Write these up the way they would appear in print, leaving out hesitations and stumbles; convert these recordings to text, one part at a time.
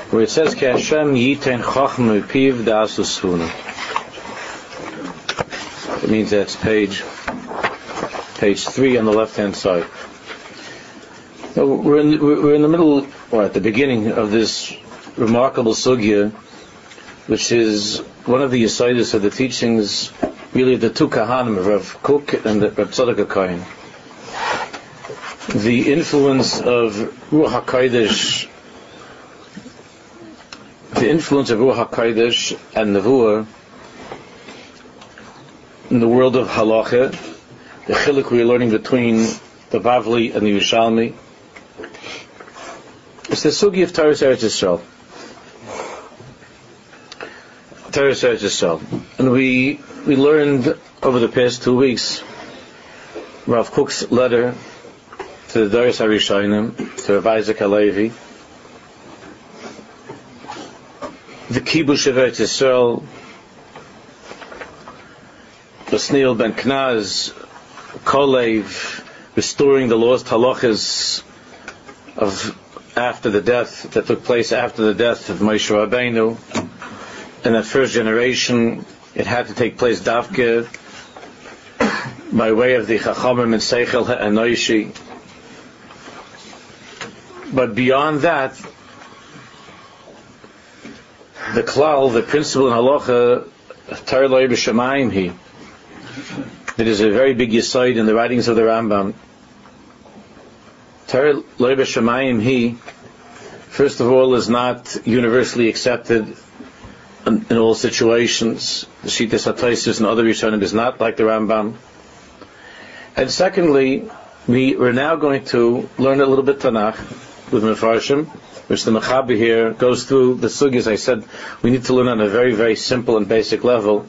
where it says, Ki Hashem yiten chochma piv da'asu sfuna. It means that's page 3 on the left-hand side. Now, we're in the middle, or at the beginning of this remarkable sugya, which is one of the yesodis of the teachings, really the two Kahanim, Rav Kook and Rav Tzadok HaKohen. The influence of Ruach HaKodesh, and Nevuah in the world of halacha, the chiluk we're learning between the Bavli and the Yerushalmi. It's the sugi of Torah Eretz Yisrael. And we learned over the past 2 weeks Rav Kook's letter to the Doros HaRishonim, to Rav Isaac HaLevi, the Kibush of Eretz Yisrael, Basniel ben Knaz, Kolev, restoring the lost halachas of after the death that took place after the death of Moshe Rabbeinu. In that first generation, it had to take place davke by way of the Chachamim and Seichel HaEnoshi. But beyond that, the klal, the principle in halacha, Torah lo b'shamayim hi. It is a very big yesod in the writings of the Rambam. Torah lo b'shamayim hi, first of all, is not universally accepted in all situations. The Shittas HaTosfos and other Rishonim is not like the Rambam. And secondly, we are now going to learn a little bit Tanakh with Mefarshim, which the Mechaber here goes through the sugyas. I said we need to learn on a very, very simple and basic level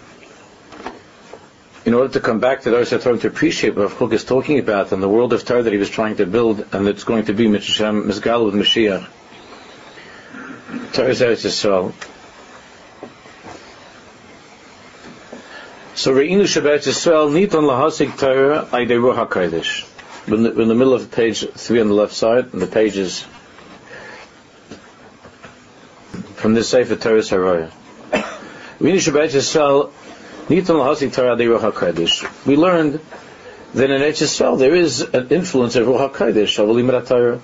in order to come back to the Doros HaTorah to appreciate what Rav Kook is talking about in the world of Torah that he was trying to build, and it's going to be Mizgal with Mashiach. Torah Eretz Yisrael. So Re'inu Shabbat Yisrael Niton Lahasik Torah Aydei Ruach HaKodesh. We're in the middle of page 3 on the left side, and the pages from this Sefer Torah Saraya. Re'inu Shabbat Yisrael Niton Lahasik Torah Aydei Ruach HaKodesh. We learned that in Eretz Yisrael there is an influence of Ruach HaKodesh, of Limud Torah.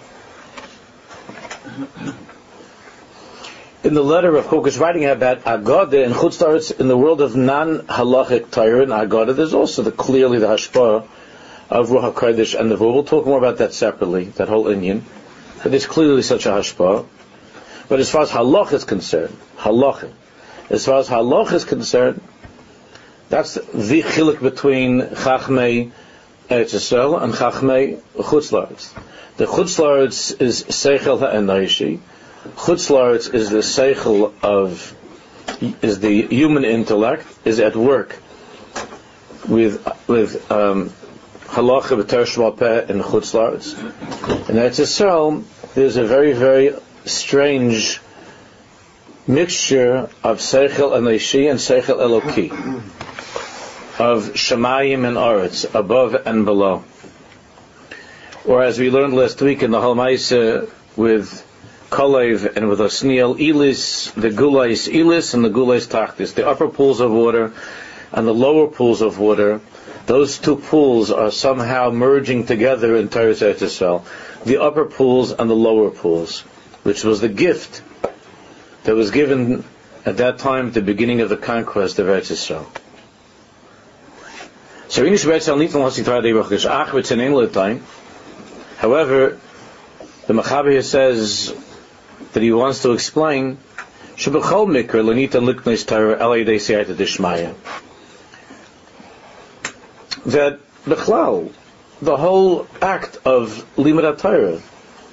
In the letter of Kook is writing about Agada and Chutz La'aretz in the world of non-halachic Torah and Agada, there's also clearly the hashpah of Ruach HaKodesh and Nevuah. We'll talk more about that separately, that whole Inyan. But there's clearly such a hashpah. But as far as halach is concerned, that's the chiluk between Chachmei Eretz Yisrael and Chachmei Chutz La'aretz. The Chutz La'aretz is Seichel HaEnoshi. Chutz La'aretz is the seichel is the human intellect, is at work with halacha b'Torah Shema Peh in Chutz La'aretz. In Eretz Yisrael, there's a very, very strange mixture of seichel Enoshi and seichel Eloki, of Shemayim and Aretz, above and below. Or as we learned last week in the Halmaisa with Kolev and with Osniel, Ilis, the Gulais Ilis and the Gulais Tachtis, the upper pools of water and the lower pools of water, those two pools are somehow merging together in Torah Eretz Yisrael. The upper pools and the lower pools, which was the gift that was given at that time at the beginning of the conquest of Eretz Yisrael. However, the Mechaber says that he wants to explain that B'chlal, the whole act of Limud Torah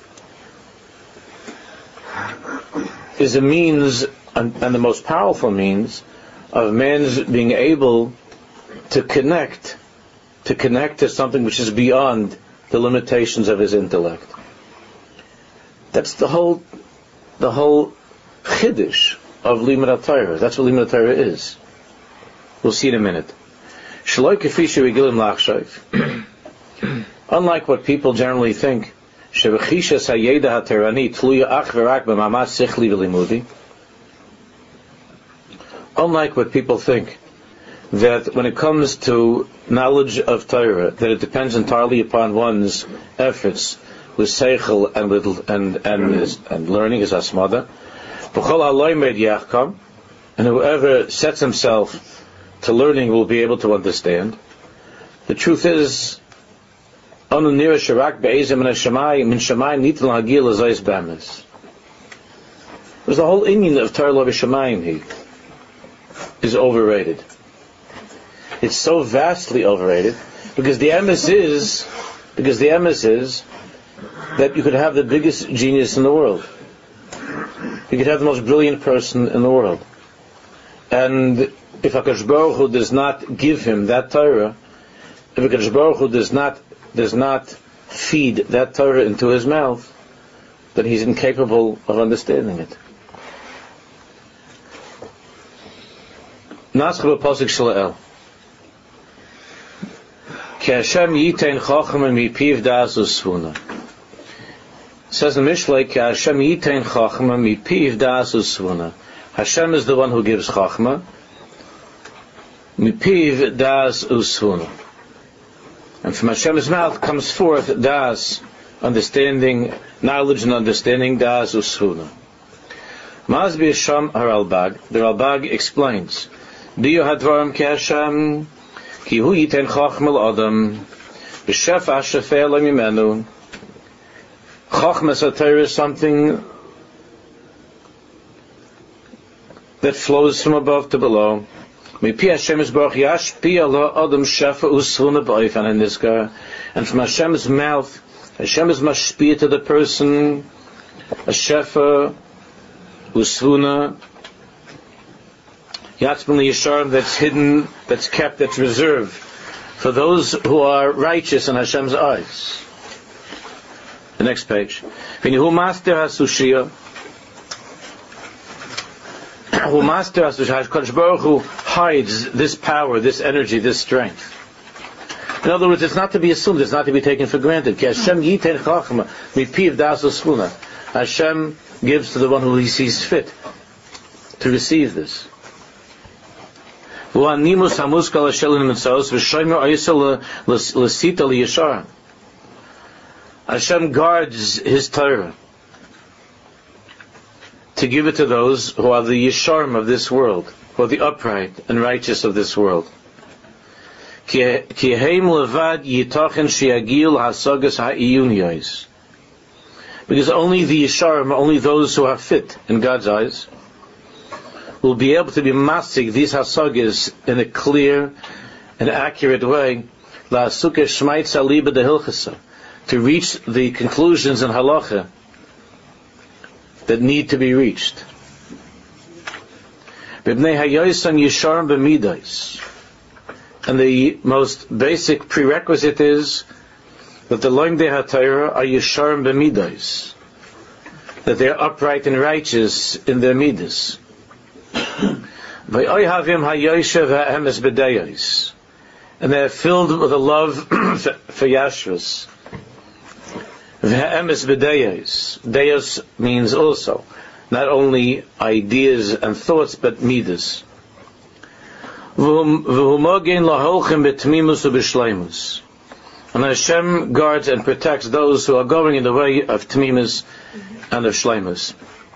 is a means, and the most powerful means, of man's being able to connect to something which is beyond the limitations of his intellect. That's the whole chiddush of Limud Torah. That's what Limud Torah is. We'll see in a minute. Unlike what people generally think, שבחישס הידע התרני תלויה אך ורק במאמץ שכלי ולימודי. Unlike what people think, that when it comes to knowledge of Torah, that it depends entirely upon one's efforts with seichel and learning is asmada. And whoever sets himself to learning will be able to understand. The truth is, there's the whole inyan of Torah L'Vishamayim is overrated. It's so vastly overrated because the emes is that you could have the biggest genius in the world. You could have the most brilliant person in the world. And if HaKadosh Baruch Hu does not give him that Torah, if HaKadosh Baruch Hu does not feed that Torah into his mouth, then he's incapable of understanding it. Naschel b'posik shala'el. Ki Hashem yitein chachma mipiv das usvuna. Says in Mishlei, Ki Hashem yitein chachma mipiv das usvuna. Hashem is the one who gives chachma. Mipiv das usvuna. And from Hashem's mouth comes forth das, understanding, knowledge and understanding, das usvuna. Mazbi Sham HaRalbag, the Ralbag explains, Diyu hadvarim ki Hashem, ki hu yiten chachma l'adam, b'shef ha'shafeh lo mimenu. Chachma Torah is something that flows from above to below. Mipi Hashem Yisbarach yashpi ala adam shefa usvuna b'oifan in this guy. And from Hashem's mouth, Hashem is mashpia to the person, a shefa, usvuna, yatzman yisharim, that's hidden, that's kept, that's reserved for those who are righteous in Hashem's eyes. The next page. Who master hasushia? Who master hasushia? HaKadosh Baruch Hu hides this power, this energy, this strength. In other words, it's not to be assumed, it's not to be taken for granted. Ki Hashem yitein chachma mipiv das usvuna. Hashem gives to the one who he sees fit to receive this. Hashem guards his Torah to give it to those who are the Yesharim of this world, who are the upright and righteous of this world. Because only the Yesharim, only those who are fit in God's eyes, will be able to be masig these hasagas in a clear and accurate way, to reach the conclusions in halacha that need to be reached. And the most basic prerequisite is that the Loimdei HaTorah are Yesharim b'midos, that they are upright and righteous in their midas. And they are filled with a love for Yashras. Deos means also not only ideas and thoughts, but midas. And Hashem guards and protects those who are going in the way of tmimus and of shleimus.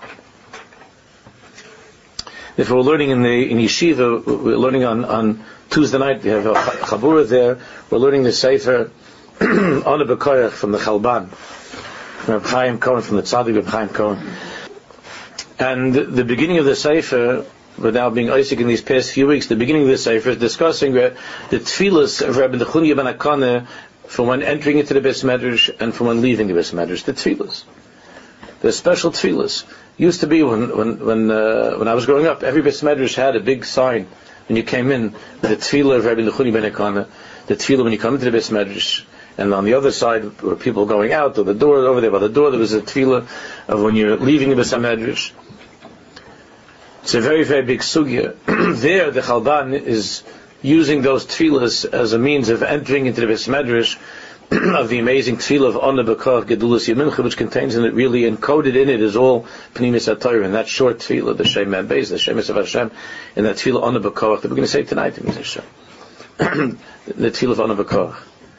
If we're learning in yeshiva, we're learning on Tuesday night, we have a chabura there, we're learning the sefer Ona B'Koyach from the Chalban, from Reb Chaim Cohen, from the Tzaddik Reb Chaim Cohen. And the beginning of the sefer, we're now being Isaac in these past few weeks, the beginning of the sefer is discussing the tefillas of Rabbi Nechunya ben Akane from when entering into the Beis Medrash and from when leaving the Beis Medrash, the tefillas. The special tefillas. Used to be when I was growing up, every Beis Medrash had a big sign when you came in, the tefillah of Rabbi Nechunya ben Akane, the tefillah when you come into the Beis Medrash, and on the other side were people going out, or the door, over there by the door there was a tefillah of when you're leaving the Beis Medrash. It's a very, very big sugya. There, the Chalban is using those tefillahs as a means of entering into the Beis Medrash of the amazing tefillah of Ana B'Koach Gedulas Yemincha, which contains in it, really encoded in it, is all Pnimis HaTorah, in that short tefillah, the Shem Beis, the Shemis of Hashem, in that tefillah Ana B'Koach that we're going to say tonight, the tefillah of Ana B'Koach.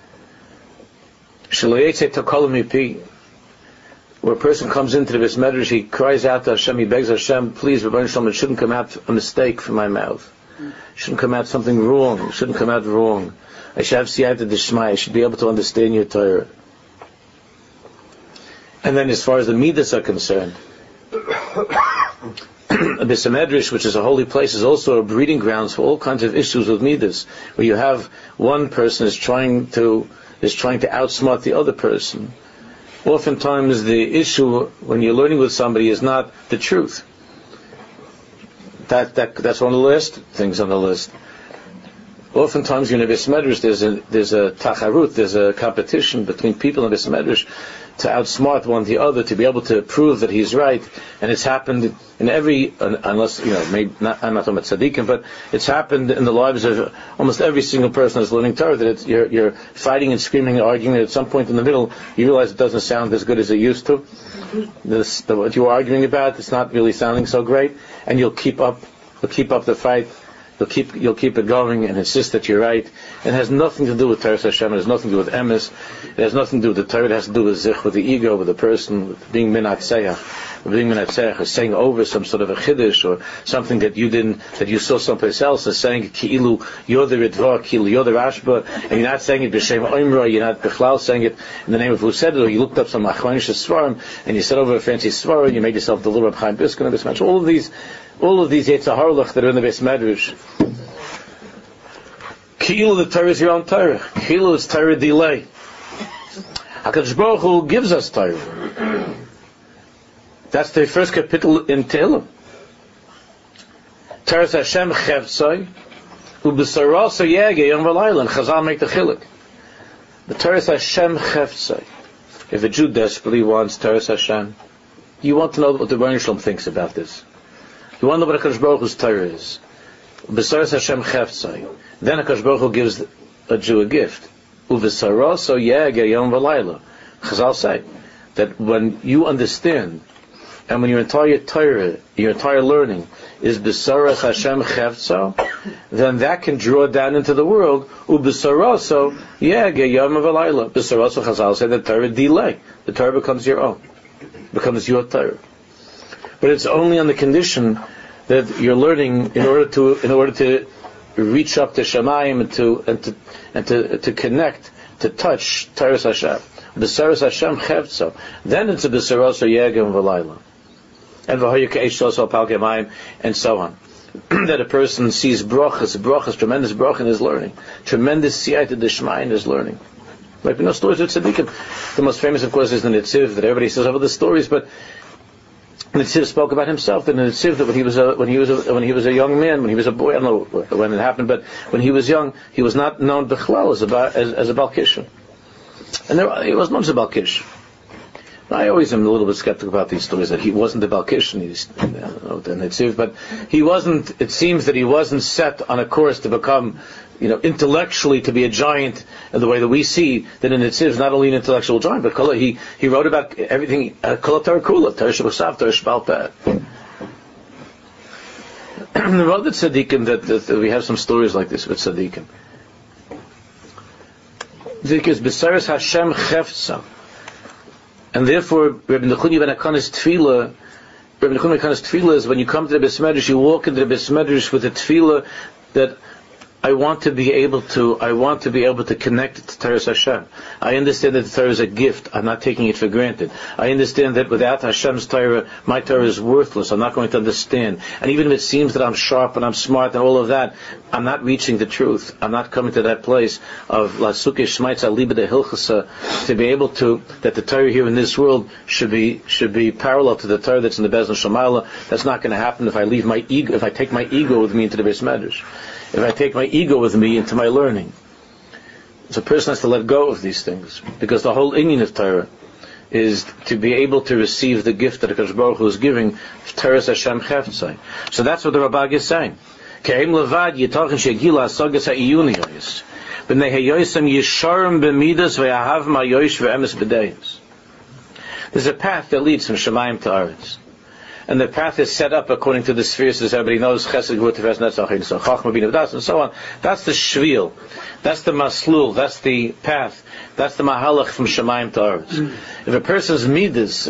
Shelo Yetze Takol Mipi, where a person comes into the Beis Medrash, he cries out to Hashem, he begs Hashem, please, Rebbeinu Shalom, it shouldn't come out a mistake from my mouth. It shouldn't come out something wrong. It shouldn't come out wrong. I should have siyata d'shmai. I should be able to understand your Torah. And then as far as the midas are concerned, a Beis Medrash, which is a holy place, is also a breeding grounds for all kinds of issues with midas, where you have one person is trying to outsmart the other person. Oftentimes the issue when you're learning with somebody is not the truth. That's one of the last things on the list. Oftentimes in a Beis Medrash there's a tacharut, there's a competition between people in a Beis Medrash to outsmart one the other, to be able to prove that he's right. And it's happened in every, unless, maybe not, I'm not talking about tzaddikim, but it's happened in the lives of almost every single person that's learning Torah, that you're fighting and screaming and arguing, and at some point in the middle you realize it doesn't sound as good as it used to. What you were arguing about, it's not really sounding so great, and you'll keep up the fight. You'll keep it going and insist that you're right. It has nothing to do with Torah Hashem. It has nothing to do with emes. It has nothing to do with the Torah. It has to do with zich, with the ego, with the person, with being minatzeach. Being minatzeach is saying over some sort of a chiddush or something that you saw someplace else, is saying ki'ilu you're the Ritva, ki'ilu you're the Rashba, and you're not saying it b'shem oimra, you're not b'chlal saying it in the name of who said it, or you looked up some achronisha svarim and you said over a fancy svarim, and you made yourself the little Reb Chaim Biskin of this match. All of these Yetzer Harlach that are in the Beis Medrash. Ki'ilu the Torah is your own Torah. Ki'ilu is Torah delay. HaKadosh Baruch Hu gives us Torah. That's the first kapitel in Tehillim. Torah Hashem Chevtzai Ubesarasa Yege Yom V'Layla, and Chazal make the chiluk. The Torah Hashem Chevtzai. If a Jew desperately wants Torah Hashem, you want to know what the Rebbeinu Shalom thinks about this. You want to know what HaKadosh Baruch Hu's Torah is. B'saras Hashem Chevtzai. Then HaKadosh Baruch Hu gives a Jew a gift. Uv'saraso yege yom v'layla. Chazal say that when you understand, and when your entire Torah, your entire learning is b'saras Hashem Chevtzo, then that can draw down into the world. Uv'saraso yege yom v'layla. B'saraso, Chazal say that Torah delay. The Torah becomes your own, becomes your Torah. But it's only on the condition that you're learning in order to reach up to Shamayim and to connect, to touch Torah Hashem. B'saras Hashem Chevtzo. Then it's a b'saras yegem v'layla. And v'hoyu k'eish shosal pal kemayim, and so on. That a person sees brachas, tremendous brach in his learning, tremendous siyata d'shmai in his learning. Like we know stories of tzaddikim. The most famous, of course, is the Nitziv, that everybody says over the stories, but Nitziv spoke about himself, that Nitziv, that when he was a young man, when he was a boy, I don't know when it happened, but when he was young, he was not known b'chlal as a Balkisha. And he was known as a Balkish. I always am a little bit skeptical about these stories that he wasn't a Balkish, but he wasn't. It seems that he wasn't set on a course to become, intellectually to be a giant in the way that we see that in Nitziv is not only an intellectual giant, but he wrote about everything. Kol Torah Kula, Torah Shabbasav, Torah Shbal Peh. The other tzaddikim that we have some stories like this with tzaddikim. Because b'saras Hashem Chefza. And therefore, Rabbi Nechuni ben Akana's tefillah is when you come to the Beis Medrash, you walk into the Beis Medrash with a tefillah that I want to be able to connect to Torah Hashem. I understand that the Torah is a gift. I'm not taking it for granted. I understand that without Hashem's Torah, my Torah is worthless. I'm not going to understand. And even if it seems that I'm sharp and I'm smart and all of that, I'm not reaching the truth. I'm not coming to that place of Lasuke Shmaitza Liba de Hilchasa, to be able to, that the Torah here in this world should be parallel to the Torah that's in the Beis Shamayla. That's not going to happen if I leave my ego, if I take my ego with me into the Beis Medrash. If I take my ego with me into my learning. So a person has to let go of these things, because the whole inyan of Torah is to be able to receive the gift that HaKadosh Baruch Hu is giving, Torah Hashem Cheftzai. So that's what the Rabag is saying. But There's a path that leads from Shemayim to Aretz. And the path is set up according to the spheres, as everybody knows, Chesed, Gvur, Tiferet, Netzach, Chachma, Bina, V'das, and so on. That's the Shvil. That's the Maslul. That's the path. That's the Mahalach from Shemayim to Aretz. If a person's Midas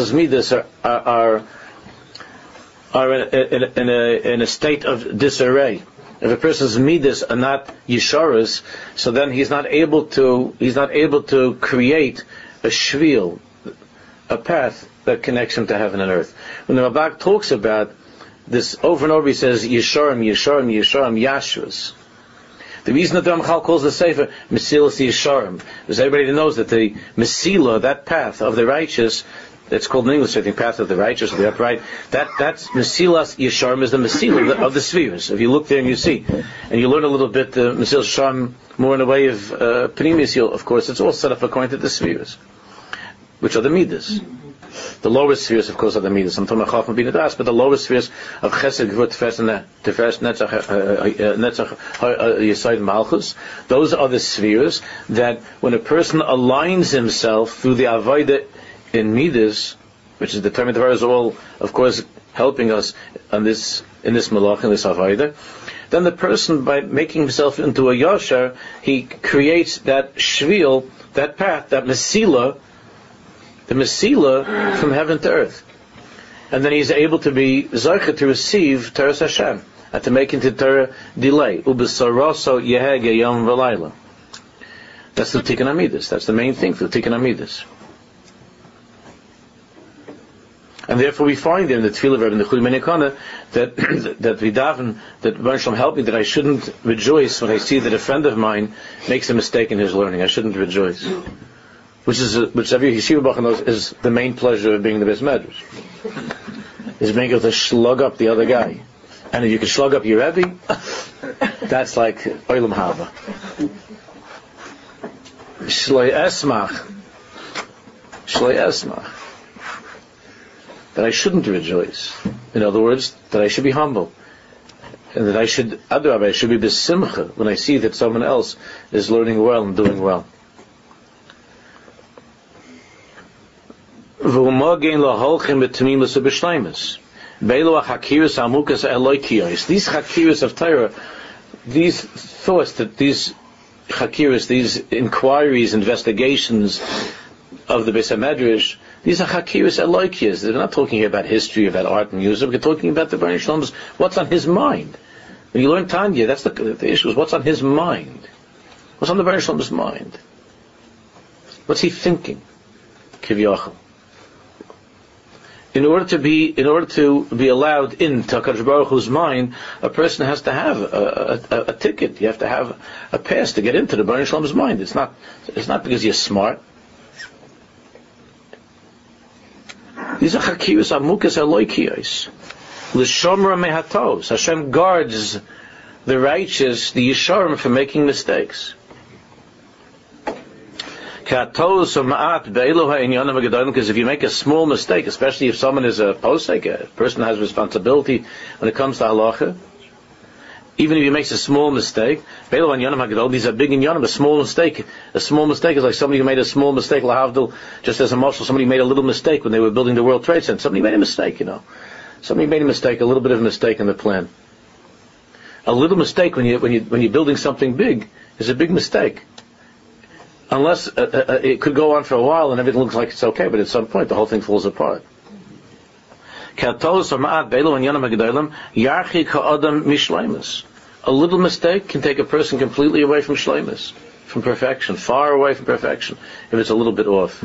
are in a state of disarray, if a person's Midas are not Yesharas, so then he's not able to create a Shvil, a path that connects him to heaven and earth. When the Rambam talks about this over and over, he says Yesharim, Yashras. The reason that the Ramchal calls the Sefer Mesilas Yesharim is everybody knows that the Mesila, that path of the righteous, it's called in English, I think, path of the righteous, or the upright, that's Mesilas Yesharim is the Mesila of the spheres. If you look there and you see, and you learn a little bit the Mesilas Yesharim more in the way of Pnimis, of course, it's all set up according to the spheres, which are the Midas. The lower spheres, of course, are the Midas. I'm talking about Chachma, Bina, V'das, but the lower spheres of Chesed, Gvur, Tiferet, Netzach, Yesod, Malchus, those are the spheres that when a person aligns himself through the Avodah in Midas, which is determined, the is all, of course, helping us in this Malach, in this Avodah, then the person, by making himself into a Yashar, he creates that Shvil, that path, that Mesila, the Mesila from heaven to earth. And then he's able to be Zarcha to receive Torah Hashem, and to make into Torah delay. Ubesaraso Yehege Yom V'Layla. That's the Tikkun Amidus. That's the main thing for the Tikkun Amidus. And therefore we find in the Tefillah of Rabbi Nechud Menikana that we daven, that Bar Shalom help me, that I shouldn't rejoice when I see that a friend of mine makes a mistake in his learning. I shouldn't rejoice. Which every Yeshiva Bachar knows is the main pleasure of being the Beis Medrash. Is being able to slug up the other guy. And if you can slug up your Rebbe, that's like Olam Haba. Shloi Esmach. That I shouldn't rejoice. In other words, that I should be humble. And that I should be besimcha when I see that someone else is learning well and doing well. These hakiras of Torah, these thoughts, that these hakiras, these inquiries, investigations of the Beis HaMedrash, these are hakiras eloikiyas. They're not talking here about history, about art and music. We're talking about the Baruch Shalom's, what's on his mind. When you learn Tanya, that's the issue, is what's on his mind. What's on the Baruch Shalom's mind? What's he thinking? Kivyachal. In order to be allowed into HaKadosh Baruch Hu's mind, a person has to have a ticket. You have to have a pass to get into the Baruch Shalom's mind. It's not because you're smart. These are chakiros amukas eloikiyos. L'shomra mehatos. Hashem guards the righteous, the Yesharim, from making mistakes. Because if you make a small mistake, especially if someone is a posek, a person has responsibility when it comes to halacha, even if he makes a small mistake, these are big in Yonim. A small mistake is like somebody who made a small mistake, lahavdil, just as a marshal, somebody made a little mistake when they were building the World Trade Center. Somebody made a mistake, Somebody made a mistake, a little bit of a mistake in the plan. A little mistake when you're building something big is a big mistake. Unless it could go on for a while and everything looks like it's okay, but at some point the whole thing falls apart. A little mistake can take a person completely away from shleimus, from perfection, far away from perfection, if it's a little bit off.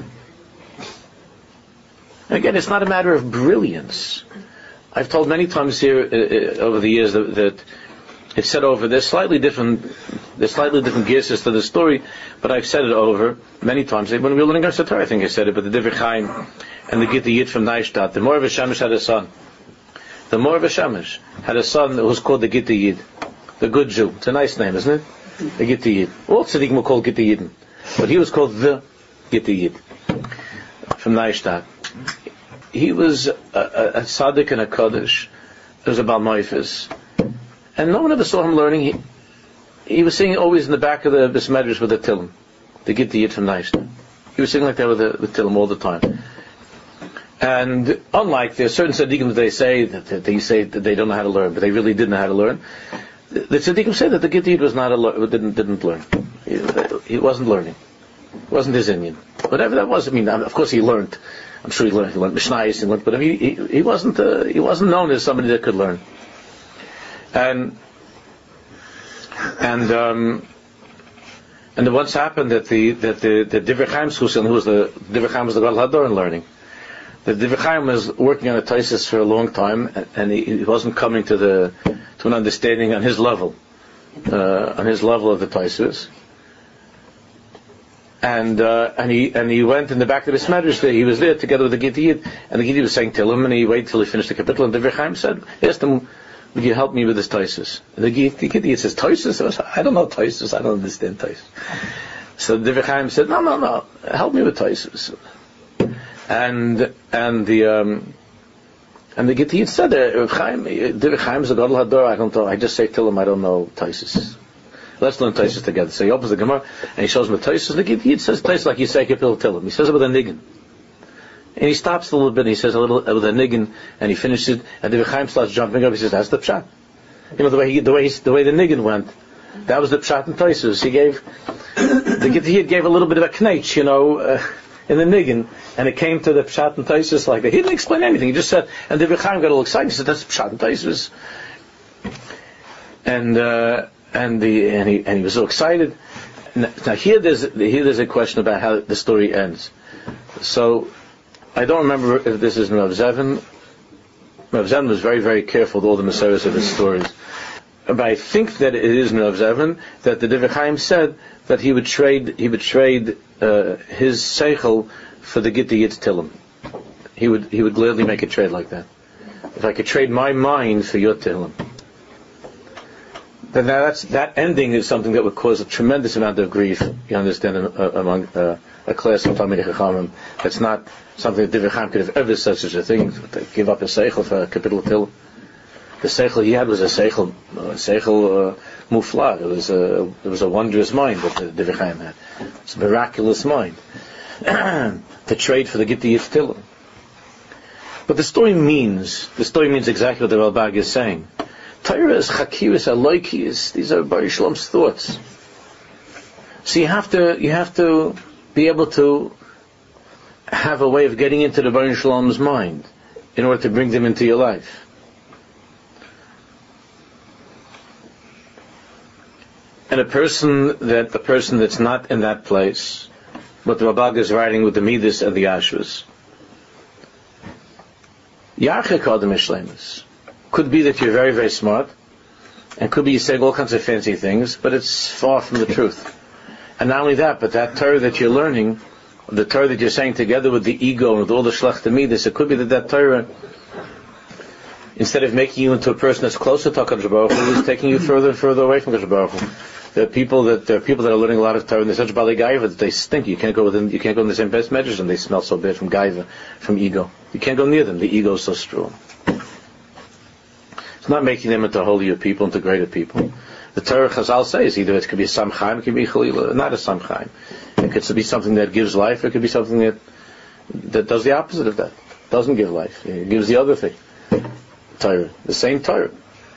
And again, it's not a matter of brilliance. I've told many times here over the years that it's said over. There's slightly different guesses to the story, but I've said it over many times. When we were learning Gemara Torah, I think I said it, but the Divrei Chaim and the Gitta Yid from Neustadt, the Mor Shemesh had a son. The Mor Shemesh had a son who was called the Gitta Yid, the good Jew. It's a nice name, isn't it? The Gitta Yid. All tzaddikim were called Gitta Yidin, but he was called the Gitta Yid from Neustadt. He was a tzaddik and a kaddish. He was a Baal Moifes. And no one ever saw him learning. he was singing always in the back of the Beis Medrash with the Tillim, the Gitta Yid from Neishta. He was singing like that with the Tillim all the time. And unlike there's certain tzaddikim that they say that they don't know how to learn, but they really did know how to learn. The tzaddikim say that the Gitta Yid was not didn't learn. He wasn't learning. It wasn't his Indian. Whatever that was, I mean, of course he learned. I'm sure he learned Mishnayos, but he wasn't known as somebody that could learn. And it once happened that the Divrei Chaim Schusin, who was the Divrei Chaim was the Gadol Hador in learning. The Divrei Chaim was working on a Taisus for a long time, and he wasn't coming to an understanding on his level of the Taisus. And he went in the back of the Beis Medrash. He was there together with the Gitta Yid, and the Gitta Yid was saying to him, and he waited till he finished the capital. And the Divrei Chaim asked him, "Would you help me with this Taisus?" And the Gitta Yid says, "Taisus? I don't know Taisus. I don't understand Taisus." So the Divrei Chaim said, "No, help me with Taisus." And the Gitta Yid said, "Divrei Chaim is a Gadol Hador. I don't know. I just say to him, I don't know Taisus. Let's learn Taisus together." So he opens the Gemara and he shows him the Taisus. The Gitta Yid says Taisus like you say Kapil Tillim. He says it with a niggin. And he stops a little bit and he says a little with a niggin and he finishes it. And the Divrei Chaim starts jumping up. He says, "That's the pshat." You know the way the niggin went. That was the pshat in Taisus. The Gitta Yid gave a little bit of a knetch, in the niggin, and it came to the pshat and Taisus like that. He didn't explain anything. He just said, and the Divrei Chaim got all excited. He said, "That's pshat and Taisus." And he was so excited. Now here there's a question about how the story ends. So I don't remember if this is Rav Zevin. Rav Zevin was very, very careful with all the Maseres of his stories. But I think that it is Rav Zevin that the Divrei Chaim said that he would trade his seichel for the Gitta Yid's Tillim. He would gladly make a trade like that. If I could trade my mind for your Tillim. Then that ending is something that would cause a tremendous amount of grief, you understand, among a class of Talmidei Chachamim. That's not something that Divrei Chaim could have ever said such a thing, to give up a seichel for a capital Tillim. The seichel he had was a seichel mufla. It was a wondrous mind that the Divrei Chaim had. It's a miraculous mind to trade for the Gitta Yid Tillim. But the story means exactly what the Ralbag is saying. Torah is chakiris, aloikis. These are Baruch Shalom's thoughts. So you have to be able to have a way of getting into the Baruch Shalom's mind in order to bring them into your life. And a person that's not in that place, what the Ralbag is writing with the Midas and the Ashras, Yarchek Adam Ishlemus. Could be that you're very, very smart, and could be you say all kinds of fancy things, but it's far from the truth. And not only that, but that Torah that you're learning, the Torah that you're saying together with the ego and with all the Shlachta Midas, it could be that Torah, instead of making you into a person that's closer to HaKadosh Baruch Hu, is taking you further and further away from HaKadosh Baruch Hu. There are people that are learning a lot of Torah, and they're such Balei Gaiva that they stink. You can't go in the same Beis Medrash, and they smell so bad from Gaiva, from ego. You can't go near them. The ego is so strong. It's not making them into holier people, into greater people. The Torah Chazal says either it could be a Samchaim, it could be Chalila, not a Samchaim. It could be something that gives life, it could be something that does the opposite of that. Doesn't give life. It gives the other thing. Torah. The same Torah.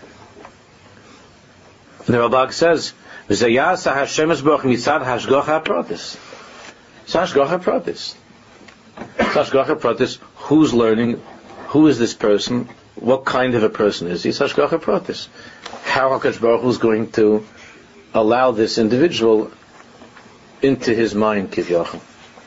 The Ralbag says, V'zayasa Hashem esboch mitzad hashgocha pratis. It's hashgocha pratis. It's hashgocha pratis. Who's learning? Who is this person? What kind of a person is he? It's hashgocha pratis. How HaKadosh Baruch Hu is going to allow this individual into his mind, Kivyachal.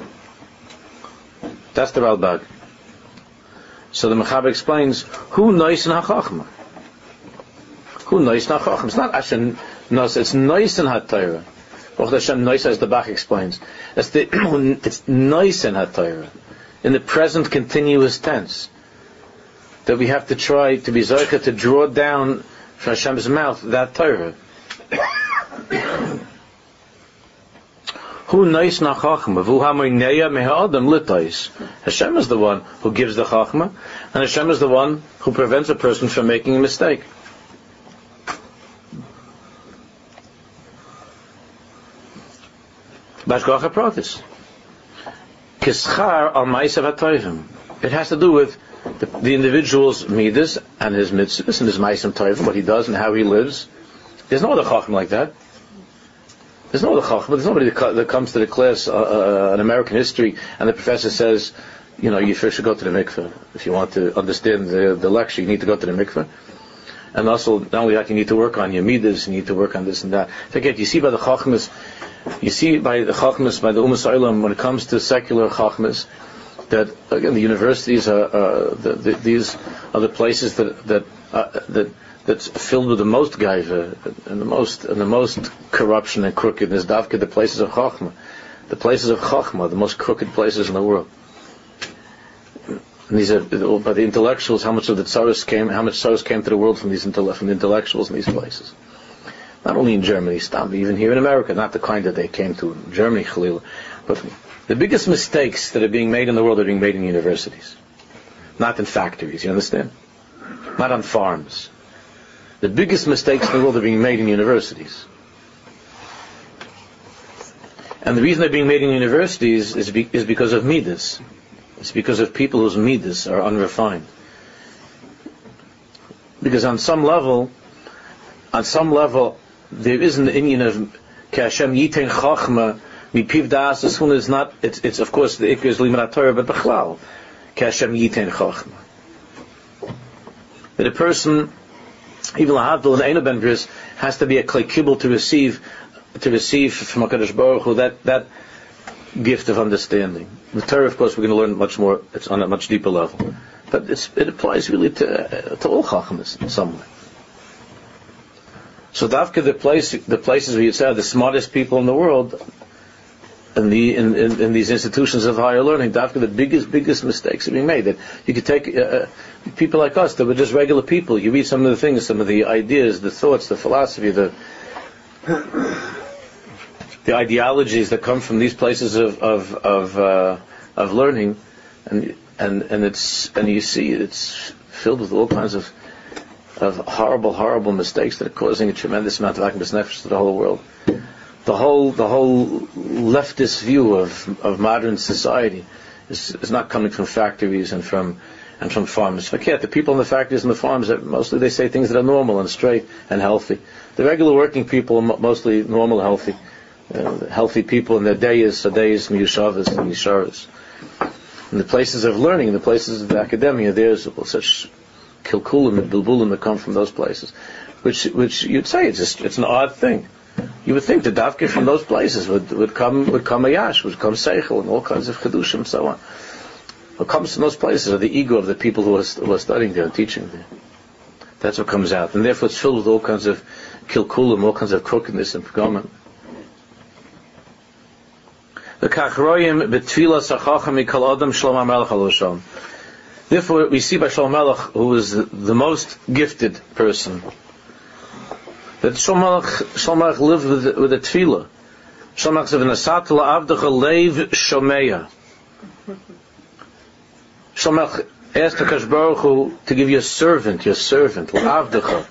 That's the Ralbag. So the Mechaber explains, who knows in HaChachma? Who knows in HaChachma? It's not Hashem knows, it's knows in HaTorah. Or Hashem knows, as the Bach explains. It's knows in HaTorah. In the present continuous tense. That we have to try to be Zoycha to draw down from Hashem's mouth that Torah. Who knows na chachma? V'hu hamoineya meha'adam litais. Hashem is the one who gives the chachma, and Hashem is the one who prevents a person from making a mistake. Bashgacha Pratis. Kischar al Ma'asav HaTovim. It has to do with the individual's midas and his mitzvahs and his Ma'asim Tovim, what he does and how he lives. There's no other chacham like that. There's no other chacham. There's nobody that comes to the class in American history and the professor says, you first should go to the mikveh. If you want to understand the lecture, you need to go to the mikveh. And also, not only that, you need to work on your midas, you need to work on this and that. Forget, you see by the chachmas, by the Umas Olam, when it comes to secular chachmas, that again the universities are these are the places that's filled with the most gaiva and the most corruption and crookedness. Davka, the places of chachma, the most crooked places in the world. And these are by the intellectuals. How much tsaros came to the world from the intellectuals in these places. Not only in Germany, even here in America, not the kind that they came to in Germany, Khalil, but the biggest mistakes that are being made in the world are being made in universities, not in factories. You understand? Not on farms. The biggest mistakes in the world are being made in universities. And the reason they're being made in universities is because of midas. It's because of people whose midas are unrefined. Because on some level, there is an Indian of Kashem Yiten Chachma Mipiv Das. As soon as not, it's of course the Ikr is Limrat Torah, but Bechlal Kashem Yiten Chachma. That a person, even Lahadol and Eino Ben Bris, has to be a Klei Kibbul to receive from HaKadosh Baruch Hu that gift of understanding. The Torah, of course, we're going to learn much more. It's on a much deeper level, but it applies really to all chachmas in some way. So, Davka, the places where you say the smartest people in the world, in these institutions of higher learning, Davka, the biggest mistakes are being made. That you could take people like us that were just regular people. You read some of the things, some of the ideas, the thoughts, the philosophy, the ideologies that come from these places of learning, and you see it's filled with all kinds of horrible mistakes that are causing a tremendous amount of akbas nefesh to the whole world. The whole leftist view of modern society is not coming from factories and from farms. Forget the people in the factories and the farms. Mostly they say things that are normal and straight and healthy. The regular working people are mostly normal, healthy. Healthy people in their days, miyushavas and yisharas. In the places of learning, in the places of the academia, there's such kilkulim and bilbulim that come from those places, which you'd say it's an odd thing. You would think the davka from those places would come a yash, would come seichel and all kinds of chedushim and so on. What comes from those places are the ego of the people who are studying there and teaching there. That's what comes out, and therefore it's filled with all kinds of kilkulim, all kinds of crookedness and pagama. Therefore, we see by Shlomo Melech, who is the most gifted person, that Shlomo Melech lived with a tefillah. Shlomo Melech said, "V'nasat la'avdecha leiv shomeya." Shlomo Melech asked HaKadosh Baruch Hu to give you a servant, la'avdecha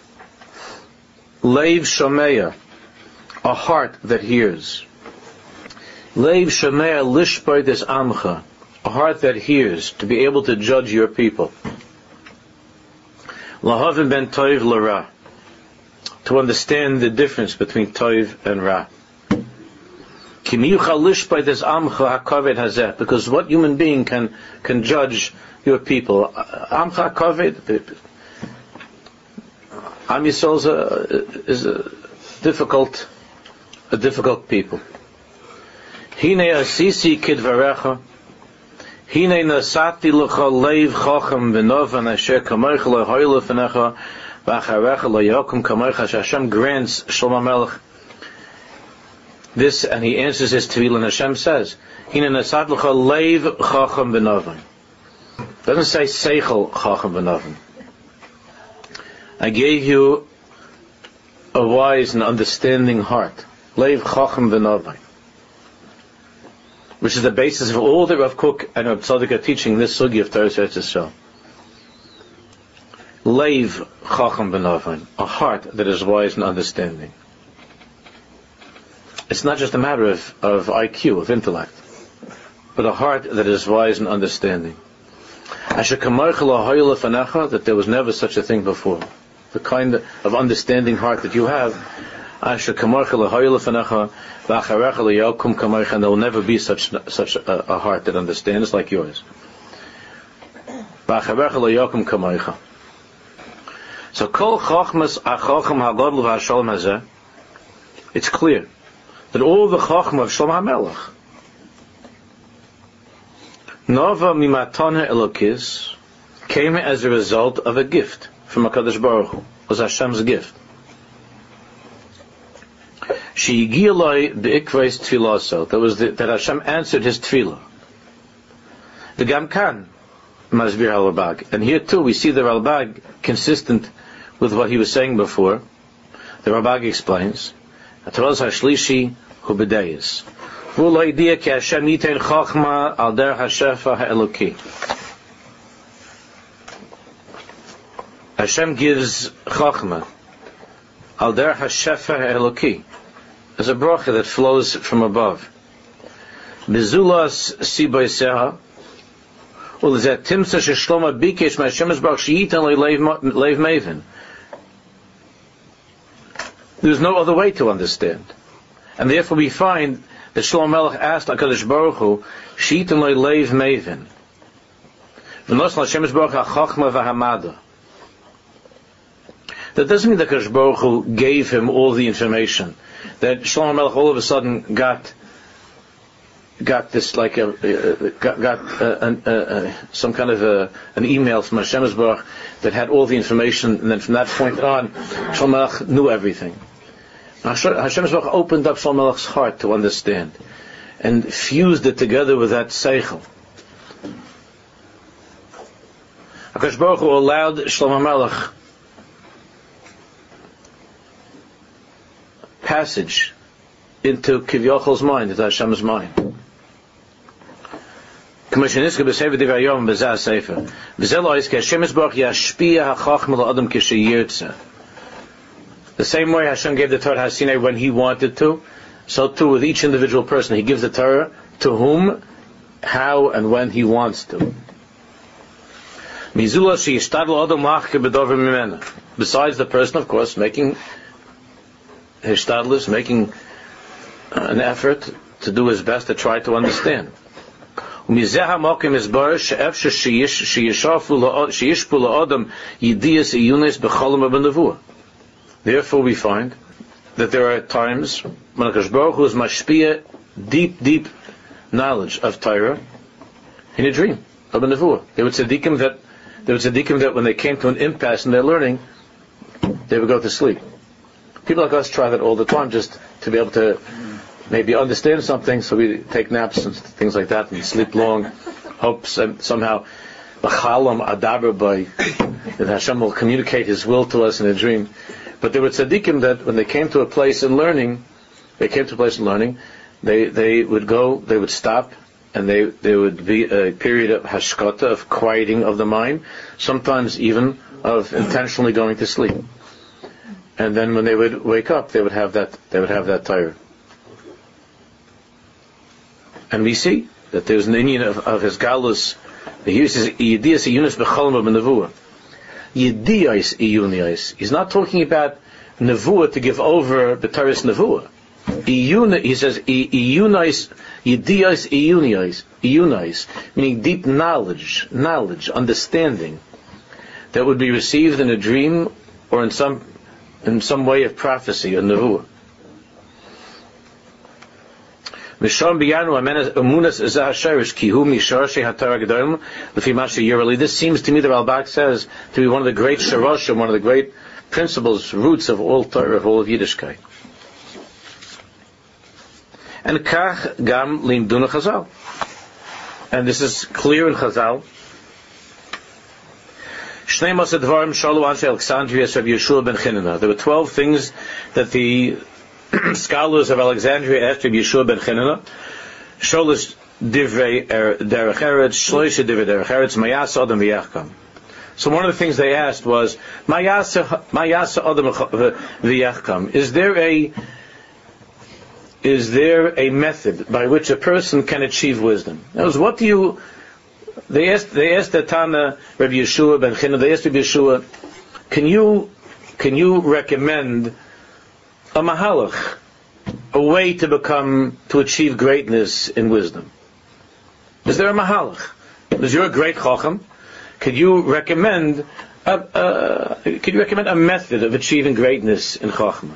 leiv shomeya, a heart that hears. Leiv shomeya lishpait es amcha, a heart that hears, to be able to judge your people. Lahavim ben toiv l'ra, to understand the difference between toiv and ra. Ki miyuchal lishpait es amcha hakaved hazeh, because what human being can judge your people? Amcha hakaved, Am Yisrael is a difficult people. Hine asisi kidvarecha, hine nasati lecha leiv chacham v'novan asher kamoich lehoyle v'necha v'acharecha leyokum kamoich. Hashem grants Shlomo Melech this, and he answers his tefillah, and Hashem says, hine nasati lecha leiv chacham v'novan. Doesn't say seichel chacham v'novan. I gave you a wise and understanding heart, leiv chacham v'novan, which is the basis of all the Rav Kook and Rav Tzadok are teaching this sugi of Torah Eretz Yisrael. Leiv chacham v'novan, a heart that is wise and understanding. it's not just a matter of IQ, of intellect, but a heart that is wise and understanding. That there was never such a thing before. The kind of understanding heart that you have, and there will never be such a heart that understands like yours. So kol chochmas hachochem hagadol v'hashalom hazeh, it's clear that all the chochma of Shlomo HaMelech Nova mimatana elokis came as a result of a gift from HaKadosh Baruch Hu. It was Hashem's gift. She'igi eloi be'ikvais tfilaso. That Hashem answered his tefillah. The Gamkan Masbir HaRalbag. And here too we see the Ralbag consistent with what he was saying before. The Ralbag explains, Atros HaShlishi Hu B'dayis. V'lo idea ki Hashem yitein chachma al derech hashefa ha'eloki. Hashem gives chachma al derech hashefa ha'eloki. There's a bracha that flows from above. Bezulas sibayseha ulezet timsa sheshloma bikesh ma'Hashem esbarach sheyitan leiv maven. There's no other way to understand. And therefore we find that Shlomo Melech asked HaKadosh Baruch Hu, sheyitan leiv maven. V'nos l'Hashem esbarach ha'chachma v'hamada. That doesn't mean that HaKadosh Baruch Hu gave him all the information. That Shlomo Melech all of a sudden got this like some kind of an email from Hashem Yisborach that had all the information, and then from that point on, Shlomo Melech knew everything. Hashem Yisborach opened up Shlomo Melech's heart to understand, and fused it together with that seichel. HaKadosh Baruch Hu allowed Shlomo Melech passage into Kivyochel's mind, into Hashem's mind. The same way Hashem gave the Torah Hasinai when He wanted to, so too with each individual person He gives the Torah to whom, how, and when He wants to. Besides the person, of course, making hishtadlus, making an effort to do his best to try to understand. Therefore we find that there are times when HaKadosh Baruch Hu is mashpia deep knowledge of Torah in a dream of a nevuah. There were tzaddikim that when they came to an impasse in their learning, they would go to sleep. People like us try that all the time, just to be able to maybe understand something, so we take naps and things like that and sleep long, hopes and somehow that Hashem will communicate His will to us in a dream. But there were tzaddikim that when they came to a place in learning, they would stop, and there would be a period of hashkata, of quieting of the mind, sometimes even of intentionally going to sleep. And then when they would wake up, they would have that Torah. And we see that there's an Indian of his galus. He uses Yediyas Iyunis B'Cholim B'Nevuah. Yediyas Iyunis. He's not talking about Nevuah to give over the Torah's Nevuah. He says Iyunis, Yediyas Iyunis, meaning deep knowledge, understanding that would be received in a dream or in some way of prophecy or Nevuah. This seems to me, the Ralbag says, to be one of the great sharoshim, one of the great principles, roots of all Torah, of all of Yiddishkeit. And kach gam limduna Chazal. And this is clear in Chazal. There were 12 things that the scholars of Alexandria asked Rabbi Yeshua ben Chinana. Sholish divrei derech eretz, shloisha divrei derech eretz, mayasa adam v'yachkam. So one of the things they asked was, mayasa adam v'yachkam. Is is there a method by which a person can achieve wisdom? What do you? They asked the Tana Rabbi Yeshua ben China. They asked Rabbi Yeshua, can you recommend a mahalach, a way to achieve greatness in wisdom? Is there a mahalach? Because you're a great chacham, could you recommend a method of achieving greatness in chachma?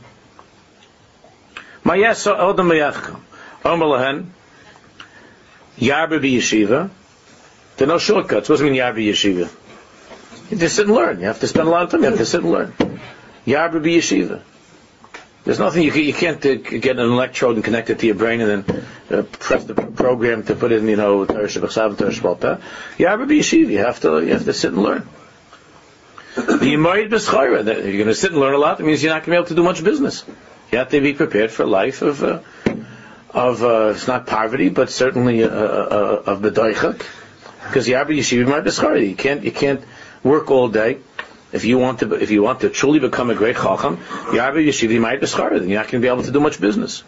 Ma'yasa odam mayachkam. Omer lahen, yarba b'yeshiva. There are no shortcuts. What does it mean, yarba b'yeshiva? You just sit and learn. You have to spend a lot of time. You have to sit and learn. Yarba b'yeshiva. There's nothing you can't get an electrode and connect it to your brain and then press the program to put in, Torah Shabbat Torah Shbalta. Yarba b'yeshiva. You have to sit and learn. The Yimayid b'schayra. If you're going to sit and learn a lot, it means you're not going to be able to do much business. You have to be prepared for a life of it's not poverty, but certainly of bedoichak, because Yarba Yeshiva might be schari. You can't work all day. If you want to truly become a great chacham, Yarba Yeshiva might be schari. Then you're not going to be able to do much business.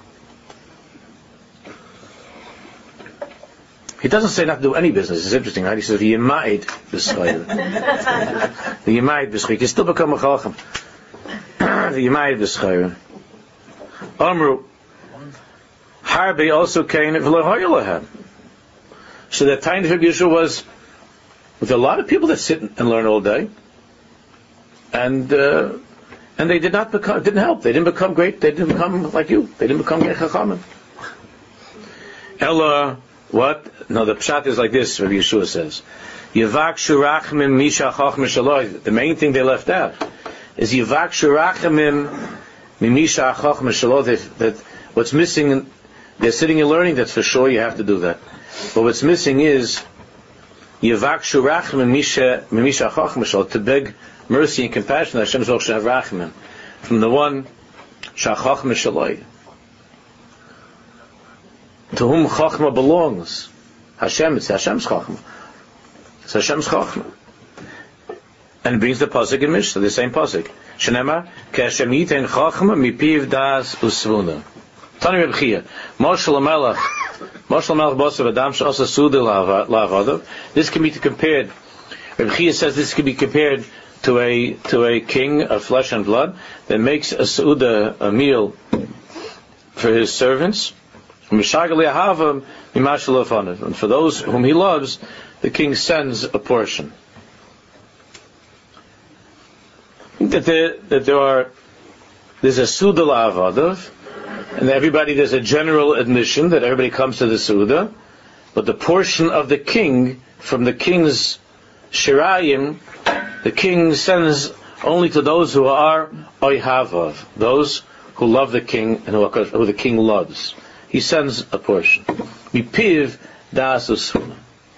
He doesn't say not to do any business. It's interesting, right? He says the Yimayid b'schayra. The Yimayid b'schayra. You can still become a chacham. The Yimayid b'schayra. Amru Harbi also came v'lohoyelahem. So that time of Yeshua was with a lot of people that sit and learn all day, and they didn't help. They didn't become great. They didn't become like you. They didn't become great chachamim. Ella, what? No, the pshat is like this. Rabbi Yeshua says, Yivakshu rachmim misha chachma shaloi. The main thing they left out is Yivakshu rachmim. That what's missing, they're sitting and learning, that's for sure, you have to do that. But what's missing is Yivakshu rachman to beg mercy and compassion that Hashem should have rachman from the one shachachma shaloi, to whom chachma belongs. Hashem, it's Hashem's chachma. It's Hashem's chachma. And it brings the pasuk in Mishnah, the same pasuk. Shenema ke'Hashem yitein chachma mipiv das usvuna. Tani Reb Chia, Moshe Lamelech Bosav Adam she'asa suda la'avadav. This can be compared. Reb Chia says this can be compared to a king of flesh and blood that makes a suda, a meal for his servants. And for those whom he loves, the king sends a portion. There's a Suda la'avadav, and there's a general admission that everybody comes to the Suda, but the portion of the king, from the king's shirayim, the king sends only to those who are oihavav, those who love the king and who the king loves. He sends a portion. Mipiv das usfuna.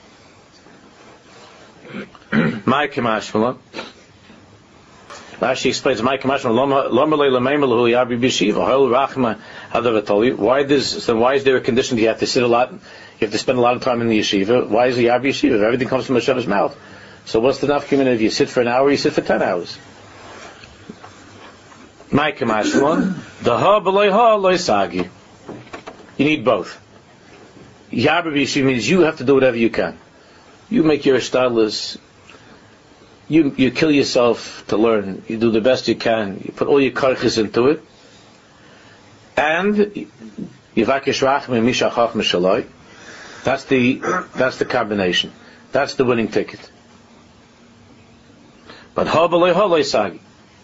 My kemashmalah. Rashi explains, why is there a condition that you have to sit a lot, you have to spend a lot of time in the yeshiva? Why is the Yarba Yeshiva? Everything comes from Hashem's mouth. So what's the nafkamina if you sit for an hour, you sit for 10 hours? You need both. Yarba Yeshiva means you have to do whatever you can. You make your stylus. You kill yourself to learn. You do the best you can. You put all your karchis into it. And Yivakish Rachmim Misha Chachma Shaloi. That's the combination. That's the winning ticket. But Habalei Halei Sagi.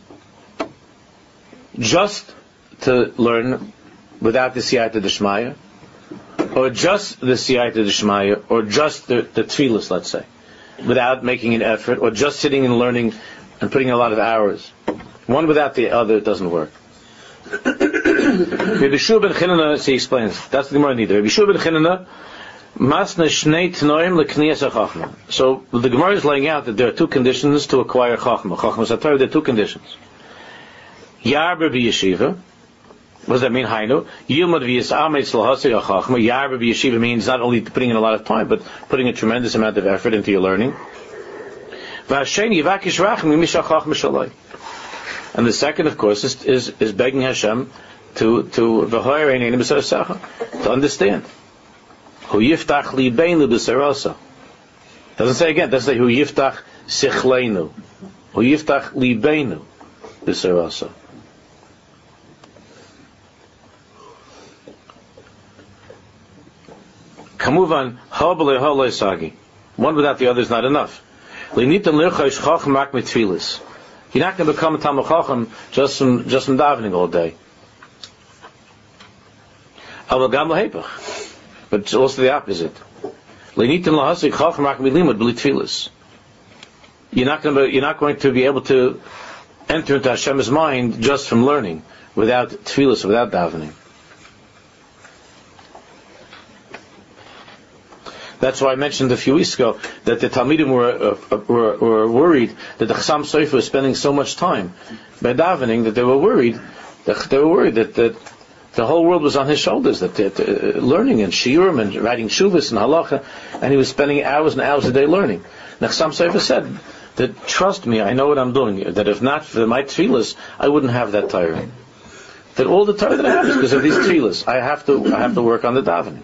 Just to learn without the Siyata D'Shmaya, or just the Siyata D'Shmaya, or just the Tfilas, let's say, without making an effort, or just sitting and learning and putting in a lot of hours. One without the other doesn't work. Rabbi Yeshua ben Chinana, he explains, that's the Gemara neither. Rabbi Yeshua ben Chinana, masna shnei tnoim lekniyas hachachma. So the Gemara is laying out that there are two conditions to acquire chachma. Chachma satar, there are two conditions. Yarba b'yeshiva. What does that mean? Hainu. Yilmad v'yisametz l'hasei hachachma. Yarba b'yeshiva means not only putting in a lot of time, but putting a tremendous amount of effort into your learning. V'hasheni yivakish rachmi mishachachma shaloi. And the second, of course, is begging Hashem understand. Hu yiftach libeinu b'sarasa. Doesn't say again. Doesn't say hu yiftach sichleinu. Hu yiftach libeinu b'sarasa. Kamuvan habele halei sagi. One without the other is not enough. Linitan lirchosh chacham rak mitfilis. You're not going to become a Talmid Chacham just from davening all day. But it's also the opposite. You're not going to be able to enter into Hashem's mind just from learning, without tefillas, without davening. That's why I mentioned a few weeks ago that the Talmidim were worried that the Chassam Sofer was spending so much time by davening that they were worried that the whole world was on his shoulders, that learning and shiurim and writing shuvas and halacha, and he was spending hours and hours a day learning. And the Chassam Sofer said that, trust me, I know what I'm doing, that if not for my tefillas, I wouldn't have that Torah. That all the Torah that I have is because of these tefillas. I have to work on the davening.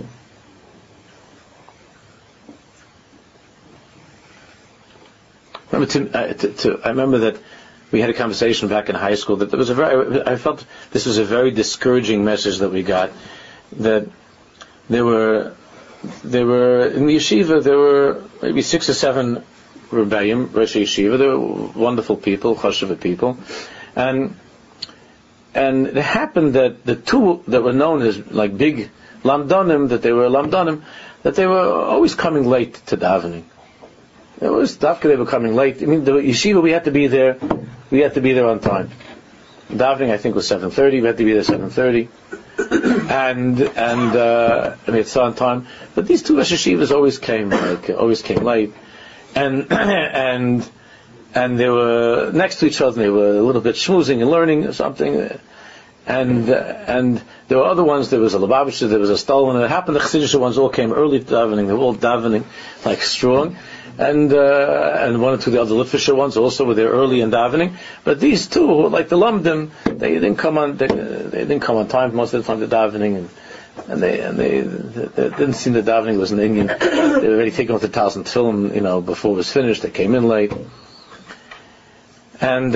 I remember that we had a conversation back in high school that I felt this was a very discouraging message that we got, that there were in the yeshiva, there were maybe 6 or 7 rebbeim, Rosh Yeshiva. They were wonderful people, chashuva people, and it happened that the two that were known as like big lamdanim, that they were always coming late to davening. It was dafka, they were coming late. I mean, the yeshiva, we had to be there on time. Davening, I think, was 7:30. We had to be there 7:30, and it's on time. But these two Rosh Yeshivas always came late, and they were next to each other. They were a little bit schmoozing and learning or something. And there were other ones. There was a Lubavitcher, there was a Stolman, and it happened the Chassidish ones all came early to davening. They were all davening like strong. And one or two of the other Litvisher ones also were there early in davening. But these two, like the Lamdim, they didn't come on. They didn't come on time most of the time to davening, and they didn't seem that davening was an Indian. They were already taken off the Talmud film, before it was finished. They came in late, and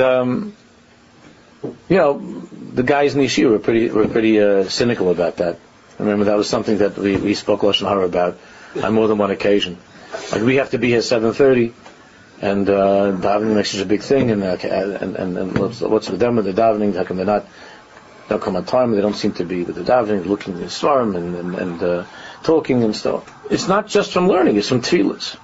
the guys in Yeshiva were pretty cynical about that. I remember that was something that we spoke Lashon Hara about on more than one occasion. Like, we have to be here 7:30, and davening makes such a big thing, and what's with them with the davening? How come don't come on time? They don't seem to be with the davening, looking at the svarim and talking and stuff. It's not just from learning; it's from tefillas.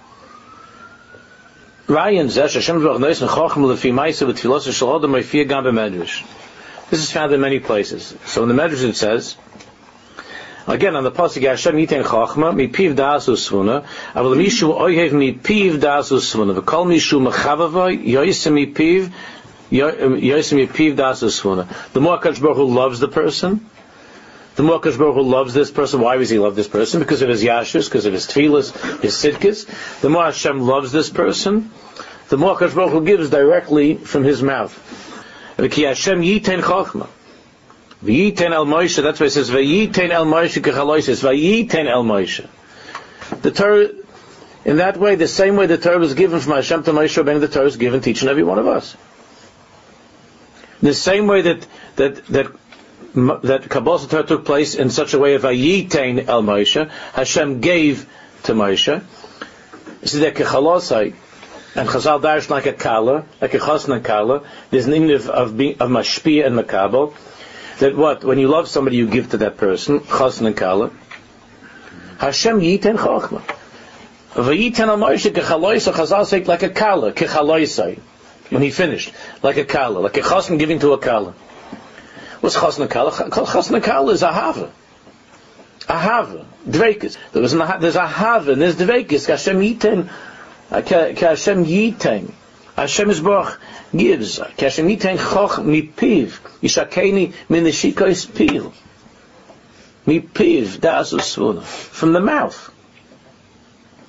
This is found in many places. So in the Medrash it says, again on the pasuk, Hashem yiten chachma mi piv da'asu svuna, aval mishu oyhev mi piv da'asu svuna, v'kol mishu mechavavai yoysim mi piv da'asu svuna. The more HaKadosh Baruch Hu loves the person, the more HaKadosh Baruch Hu loves this person. Why does He love this person? Because of his yashus, because of his tefillas, his sidkas. The more Hashem loves this person, the more HaKadosh Baruch Hu gives directly from His mouth. V'ki Hashem yiten chachma. V'yiten el Moshe, that's why it says, V'yiten el Moshe kechaloises, V'yiten el Moshe. The Torah, in that way, the same way the Torah was given from Hashem to Moshe Rabbeinu, the Torah is given to each and every one of us. The same way that Kabbalah Torah took place in such a way of V'yiten el Moshe, Hashem gave to Moshe. This is the kechalosai. And Chazal Darish like a kala, like a chasna kala. There's an image of mashpia and makabel. That when you love somebody, you give to that person. Chasna and kala. Hashem yiten chachma. V'yiten al Moshe kechaloisa. Chazal say like a kala, kechaloisa. When he finished, like a kala, like a chasna giving to a kala. What's chasna kala? Chasna kala is ahava. Ahava, dveikus. There's ahava and there's dveikus. Hashem yiten. Hashem yiten, Hashem Yisborach gives. Hashem yiten choch mi piv, yishakeni min neshikos piv, mi piv da'asu svuna, from the mouth.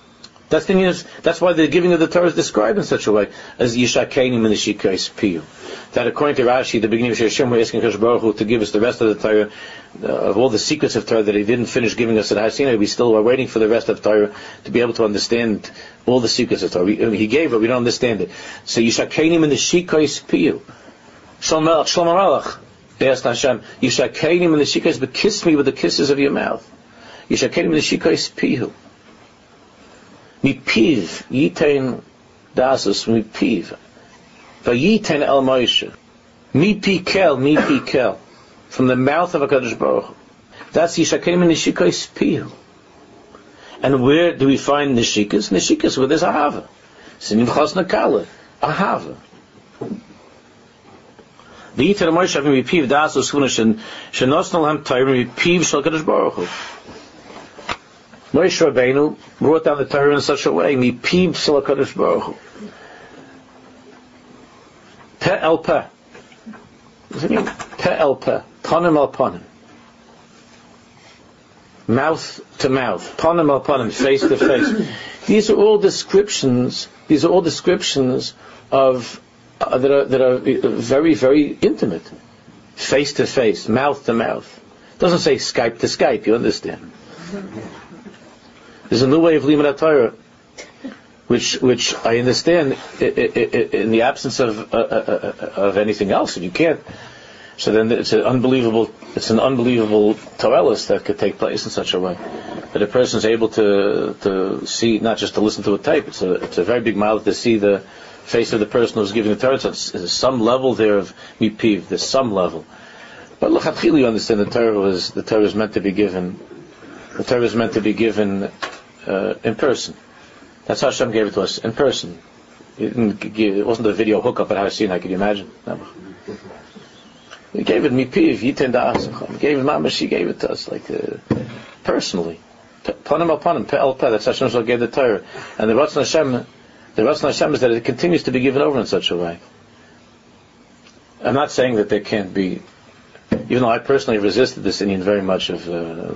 That's why the giving of the Torah is described in such a way as yishakeni min neshikos piv. that according to Rashi, the beginning of Hashem, we're asking Kadosh Baruch Hu to give us the rest of the Torah, of all the secrets of Torah that He didn't finish giving us at Har Sinai. We still are waiting for the rest of Torah to be able to understand all the secrets of Torah. He gave, but we don't understand it. So Yishakeinim in the Shikos Piyu. Shlomo Melech asked Hashem, Yishakeinim in the Shikos, but kiss me with the kisses of your mouth. Yishakeinim in the Shikos Piyu. Mipiv Yitain Dasus Mipiv. Vayitain El Moshe. Mipikel. From the mouth of HaKadosh Baruch Hu. That's Yishakeinim in the Shikos Piyu. And where do we find Nishikas? Nishikas, where there's Ahava. Sinim Chas Nakala. Ahava. V'yitain El Moshe having Mipiv Dasus Shenosnal Ham Torah Mipiv Shel HaKadosh Baruch Hu. Moshe Rabbeinu brought down the Torah in such a way, Mipiv Shel HaKadosh Baruch Hu. Peh el peh. What does it mean? Peh el peh. Panim el panim. Mouth to mouth. Panim el panim. Face to face. These are all descriptions of that are very, very intimate. Face to face. Mouth to mouth. It doesn't say Skype to Skype, you understand? There's a new way of Limud Torah, which I understand in the absence of anything else. If you can't, so then it's an unbelievable Torah that could take place in such a way that a person is able to see, not just to listen to a tape. It's a very big mile to see the face of the person who's giving the Torah. So there's some level there of mipiv. There's some level, but l'chatchila you understand the Torah is meant to be given. The Torah is meant to be given in person. That's how Hashem gave it to us, in person. It wasn't a video hookup at Har Sinai, could you imagine? No. He gave it mipiv, yitin da'asach. He gave it mamash, He gave it to us, personally. Panim al panim, pe el pe, that's Hashem who gave the Torah. And the Ratzon Hashem is that it continues to be given over in such a way. I'm not saying that there can't be, even though I personally resisted this Indian very much of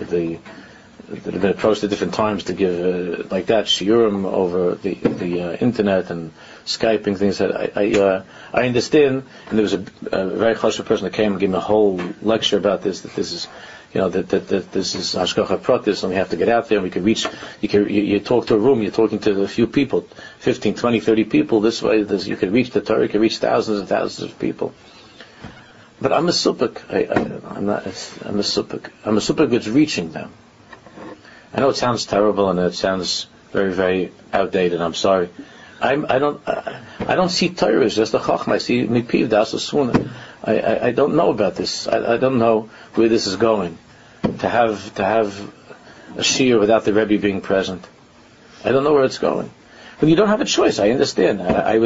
that have been approached at different times to give like that shiurim over the internet and Skyping things. That I understand, and there was a very chashuv person that came and gave me a whole lecture about this. That this is, that this is hashgacha pratis, and we have to get out there and we can reach. You talk to a room, you're talking to a few people, 15, 20, 30 people. This way, you can reach the Torah, you can reach thousands and thousands of people. But I'm a supik. I'm a supik. I'm a supik that's reaching them. I know it sounds terrible and it sounds very, very outdated. I'm sorry. I don't see Torah as just a chachma. I see mipiv das asuna. I don't know about this. I don't know where this is going. To have a shiur without the Rebbe being present. I don't know where it's going. But you don't have a choice. I understand.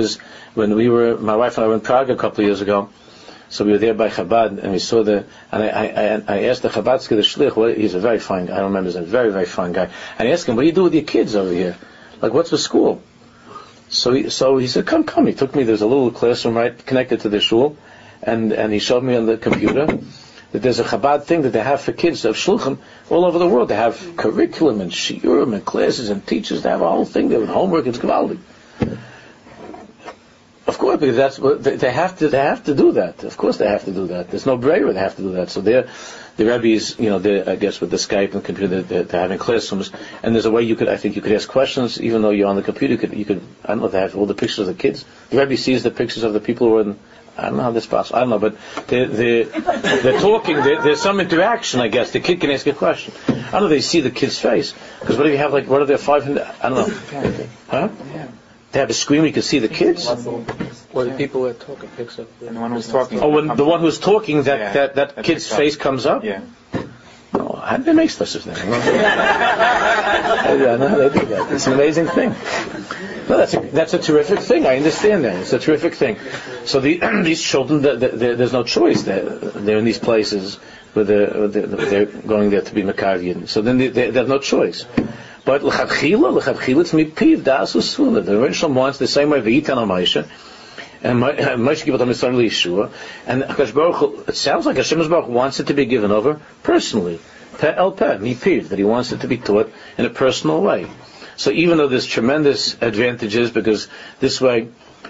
My wife and I were in Prague a couple of years ago. So we were there by Chabad, and we saw and I asked the Chabadsky, the shlich, he's a very fine guy, I don't remember his name, very, very fine guy, and I asked him, what do you do with your kids over here? What's the school? So he said, come. He took me, there's a little classroom right connected to the shul, and he showed me on the computer that there's a Chabad thing that they have for kids of shluchim all over the world. They have curriculum and shiurim and classes and teachers. They have a whole thing. They have homework. It's gewaldig. Of course, because that's what they have to do that. Of course, they have to do that. There's no brainer. They have to do that. So the rabbis, I guess with the Skype and computer, they're having classrooms, and there's a way you could ask questions, even though you're on the computer. You could I don't know if they have all the pictures of the kids. The rabbi sees the pictures of the people who are in. I don't know how this is possible. I don't know, but they're talking. There's some interaction, I guess. The kid can ask a question. I don't know if they see the kid's face, because what if you have what are there 500? I don't know. Huh? They have a screen where you can see the kids. Well, the people that talk, it picks up. And the one who's talking. Oh, when the one who's talking, that kid's face comes up? Yeah. Oh, how do they make such a thing? I know how they do that. It's an amazing thing. No, that's a terrific thing. I understand that. It's a terrific thing. So these children, there's no choice. They're in these places where they're going there to be Makavian. So then they have no choice. But l'chadchila, it's mipiv das usuna. The Rebbe Shalom wants the same way v'yitan al Moshe, and Moshe gave it on Mitzvah Yeshua, and HaKadosh Baruch Hu, it sounds like Hashem Baruch Hu wants it to be given over personally, peh el peh, mipiv, that He wants it to be taught in a personal way. So even though there's tremendous advantages, because this way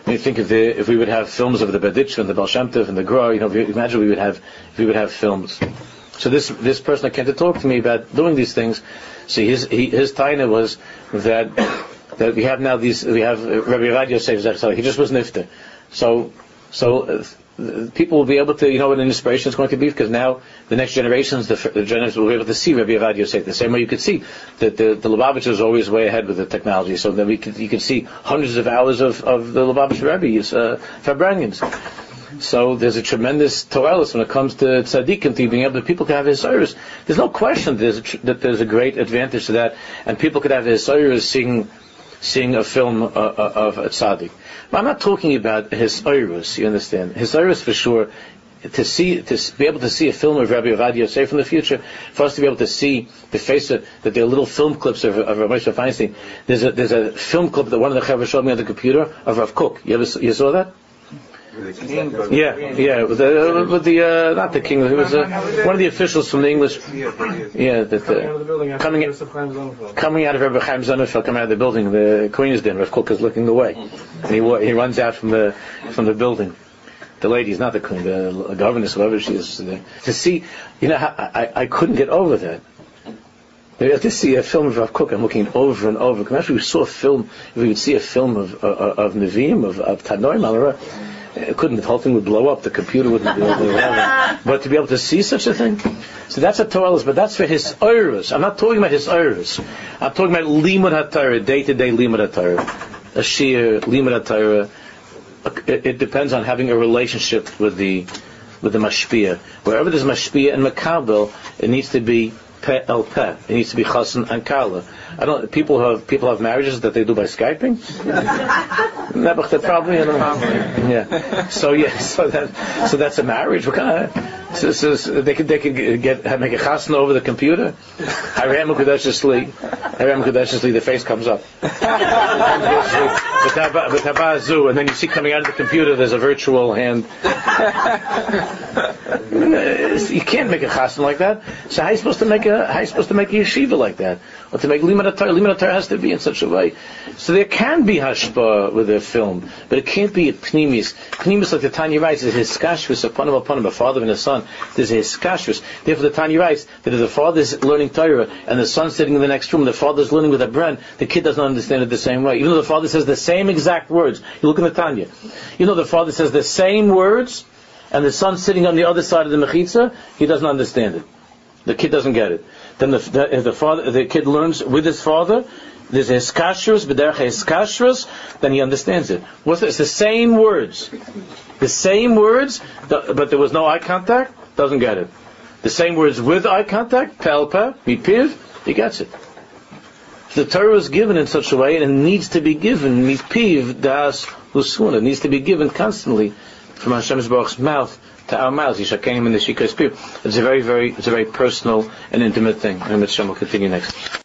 When you think of if we would have films of the Berditch and the Baal Shem Tov and the Gra, imagine we would have films. So this person that came to talk to me about doing these things, see, his taina was that we have now we have Rabbi Rad Yosef Zechariah. He just was nifter. So people will be able to, what an inspiration is going to be, because now the next generations, the generations will be able to see Rabbi Rad Yosef the same way you could see that the Lubavitcher is always way ahead with the technology. So then you can see hundreds of hours of the Lubavitcher Rebbe's Fabranians. So there's a tremendous toelis when it comes to tzaddikim, to being able to, people can have his service. There's no question that there's a great advantage to that, and people could have his service seeing a film of a tzaddik. But I'm not talking about his iris, you understand? His iris for sure, to be able to see a film of Rabbi Avad Yosef from the future, for us to be able to see the face that there are little film clips of Rabbi Moshe Feinstein. There's a film clip that one of the Chaver showed me on the computer of Rav Kook. You saw that? Yeah, with the not the king. It was one of the officials from the English. Yeah, coming out of Rebbe Chaim Zonenfeld, coming out of the building. The Queen's Din. Rav Kook is looking away, and he runs out from the building. The lady is not the queen, the governess, whoever she is. To see, I couldn't get over that. Maybe I have to see a film of Rav Kook. I'm looking over and over. Imagine we saw a film. If we would see a film of Nevi'im, of Tanoim, the whole thing would blow up. The computer wouldn't be able to. But to be able to see such a thing, so that's a Torah. But that's for his oiros. I'm not talking about his oiros. I'm talking about limud haTorah, day-to-day limud haTorah, a shir limud haTorah. It depends on having a relationship with the mashpia. Wherever there's mashpia and makabel, it needs to be peh el peh. It needs to be chassan and kala. People have marriages that they do by Skyping. Nebuch, probably. Yeah. So that's a marriage. What kind of? They could make a chassan over the computer. Harem Kudeshli, the face comes up. And then you see coming out of the computer, there's a virtual hand. You can't make a chassan like that. So how are you supposed to make a yeshiva like that? Or to make limud haTorah has to be in such a way. So there can be hashpah with a film, but it can't be a pnimis. Pnimis, like the Tanya writes, is hiskashvus upon a father and a son. There's a hiskashvus. Therefore, the Tanya writes that if the father is learning Torah and the son's sitting in the next room, the father's learning with a bren, the kid doesn't understand it the same way. Even though the father says the same exact words. You look in the Tanya. The father says the same words, and the son's sitting on the other side of the mechitza, he doesn't understand it. The kid doesn't get it. Then if the kid learns with his father, there's a hiskashrus, b'derech hiskashrus, then he understands it. It's the same words. The same words, but there was no eye contact, doesn't get it. The same words with eye contact, pelpa, mipiv, he gets it. The Torah is given in such a way, and it needs to be given, mipiv, das, usuna, it needs to be given constantly from Hashem Baruch's mouth to our mouths. Yishakayim in the Shikah Spirit. It's a very personal and intimate thing. And Hashem will continue next.